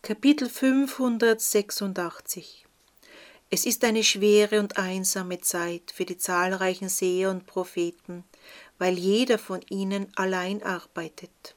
Kapitel 586. Es ist eine schwere und einsame Zeit für die zahlreichen Seher und Propheten, weil jeder von ihnen allein arbeitet.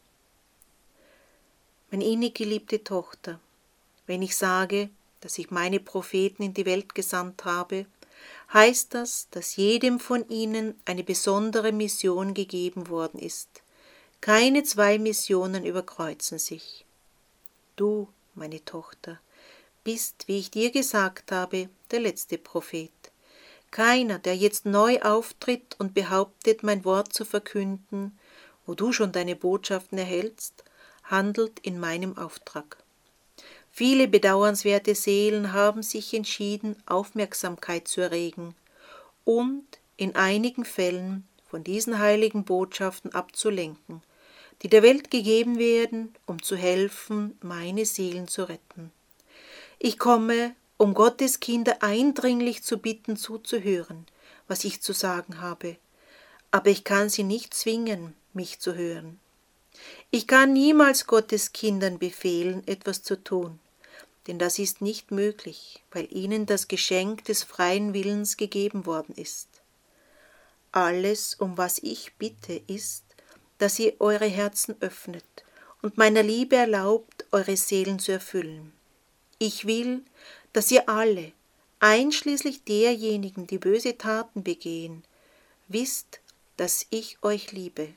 Meine innig geliebte Tochter, wenn ich sage, dass ich meine Propheten in die Welt gesandt habe, heißt das, dass jedem von ihnen eine besondere Mission gegeben worden ist. Keine zwei Missionen überkreuzen sich. Du, meine Tochter, bist, wie ich dir gesagt habe, der letzte Prophet. Keiner, der jetzt neu auftritt und behauptet, mein Wort zu verkünden, wo du schon deine Botschaften erhältst, handelt in meinem Auftrag. Viele bedauernswerte Seelen haben sich entschieden, Aufmerksamkeit zu erregen und in einigen Fällen von diesen heiligen Botschaften abzulenken, die der Welt gegeben werden, um zu helfen, meine Seelen zu retten. Ich komme, um Gottes Kinder eindringlich zu bitten, zuzuhören, was ich zu sagen habe, aber ich kann sie nicht zwingen, mich zu hören. Ich kann niemals Gottes Kindern befehlen, etwas zu tun, denn das ist nicht möglich, weil ihnen das Geschenk des freien Willens gegeben worden ist. Alles, um was ich bitte, ist, dass ihr eure Herzen öffnet und meiner Liebe erlaubt, eure Seelen zu erfüllen. Ich will, dass ihr alle, einschließlich derjenigen, die böse Taten begehen, wisst, dass ich euch liebe.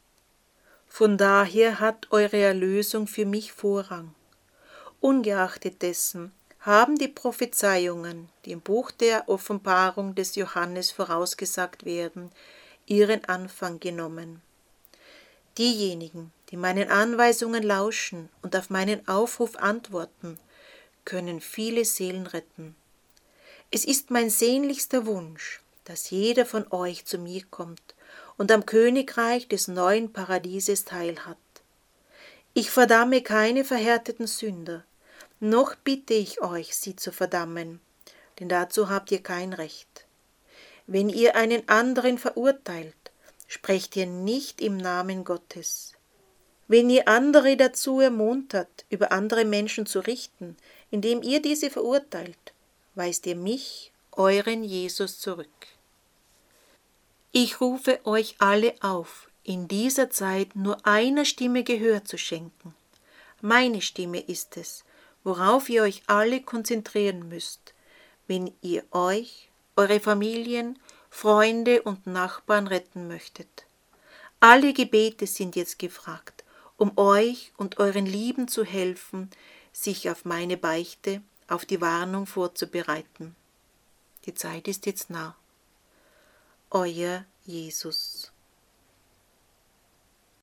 Von daher hat eure Erlösung für mich Vorrang. Ungeachtet dessen haben die Prophezeiungen, die im Buch der Offenbarung des Johannes vorausgesagt werden, ihren Anfang genommen. Diejenigen, die meinen Anweisungen lauschen und auf meinen Aufruf antworten, können viele Seelen retten. Es ist mein sehnlichster Wunsch, dass jeder von euch zu mir kommt und am Königreich des neuen Paradieses teilhat. Ich verdamme keine verhärteten Sünder, noch bitte ich euch, sie zu verdammen, denn dazu habt ihr kein Recht. Wenn ihr einen anderen verurteilt, sprecht ihr nicht im Namen Gottes. Wenn ihr andere dazu ermuntert, über andere Menschen zu richten, indem ihr diese verurteilt, weist ihr mich, euren Jesus, zurück. Ich rufe euch alle auf, in dieser Zeit nur einer Stimme Gehör zu schenken. Meine Stimme ist es, worauf ihr euch alle konzentrieren müsst, wenn ihr euch, eure Familien, Freunde und Nachbarn retten möchtet. Alle Gebete sind jetzt gefragt, um euch und euren Lieben zu helfen, sich auf meine Beichte, auf die Warnung vorzubereiten. Die Zeit ist jetzt nah. Euer Jesus.